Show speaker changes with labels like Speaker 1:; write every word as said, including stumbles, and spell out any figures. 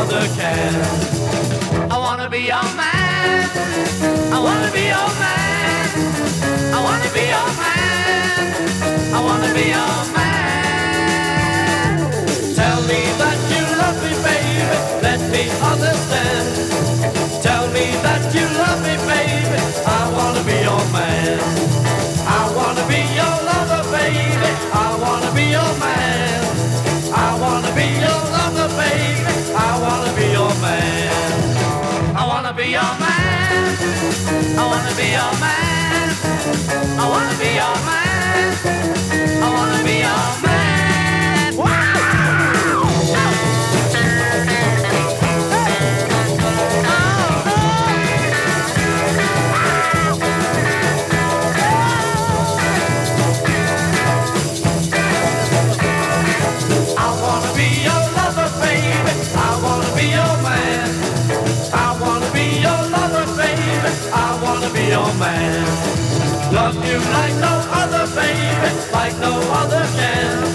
Speaker 1: other can. I wanna be your man. I wanna be your man. I wanna be your man. I wanna be your man. Tell me that you love me, baby. Let me understand. Tell me that you love me, baby. I wanna be your man. I wanna be your lover, baby. I wanna be your man. I wanna be your lover, baby. I wanna be your man. I wanna be your man. I wanna be your man. I wanna be your man. I wanna be your man. Wow! I wanna be your lover, baby. I wanna be your man. I wanna be your lover, baby. I wanna be your man. Love you like no other, baby, like no other can.